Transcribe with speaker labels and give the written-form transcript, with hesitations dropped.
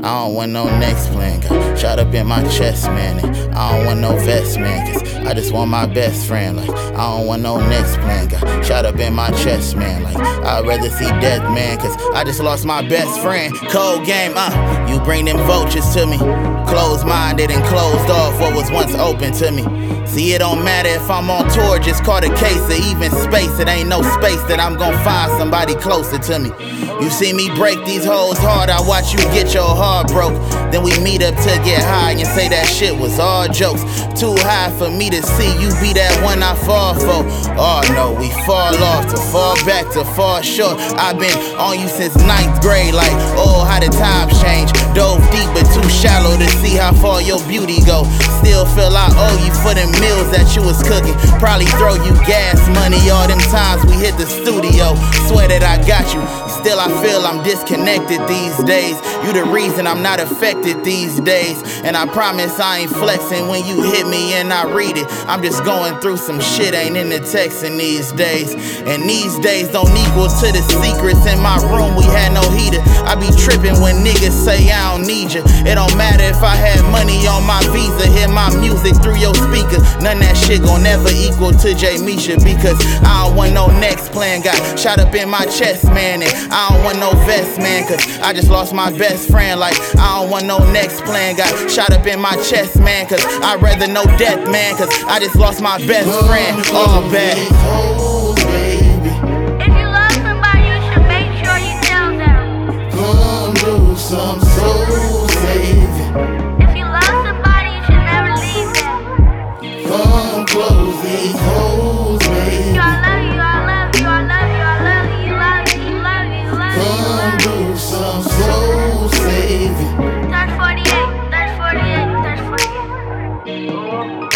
Speaker 1: I don't want no next plan. Got shot up in my chest, man. And I don't want no vest, man. Cause I just want my best friend. Like, I don't want no next plan. Got shot up in my chest, man. Like, I'd rather see death, man. Cause I just lost my best friend. Cold game, you bring them vultures to me. Closed-minded and closed off what was once open to me. See, it don't matter if I'm on tour, just caught a case of even space. It ain't no space that I'm gon' find somebody closer to me. You see me break these hoes hard, I watch you get your heart broke. Then we meet up to get high and say that shit was all jokes. Too high for me to see you be that one I fall for. Oh no, we fall off to fall back to fall short. I've been on you since 9th grade, like, oh, how the times change. Dove deep but too shallow to see how far your beauty go. Still feel I owe you for them meals that you was cooking. Probably throw you gas money all them times we hit the studio. Swear that I got you. Still I feel I'm disconnected these days. You the reason I'm not affected these days. And I promise I ain't flexing when you hit me and I read it. I'm just going through some shit, ain't in the texting these days. And these days don't equal to the secrets in my room, we had no heater. I be tripping when niggas say I don't need you. It don't matter if I had money on my Visa, hear my music through your speakers. None of that shit gon' never equal to J Misha. Because I don't want no next plan. Got shot up in my chest, man. And I don't want no vest, man. Cause I just lost my best friend. Like, I don't want no next plan. Got shot up in my chest, man. Cause I'd rather no death, man. Cause I just lost my best friend. All bad.
Speaker 2: If you love somebody, you should make sure you tell them.
Speaker 1: Come do some soul saving.
Speaker 2: If you love somebody, you should never leave them.
Speaker 1: Come close these hoes, baby.
Speaker 2: I love you, I love you, I love you, I love you, I love you, I love you, I love you.
Speaker 1: Come do some soul saving.
Speaker 2: That's 48, that's 48, that's 48.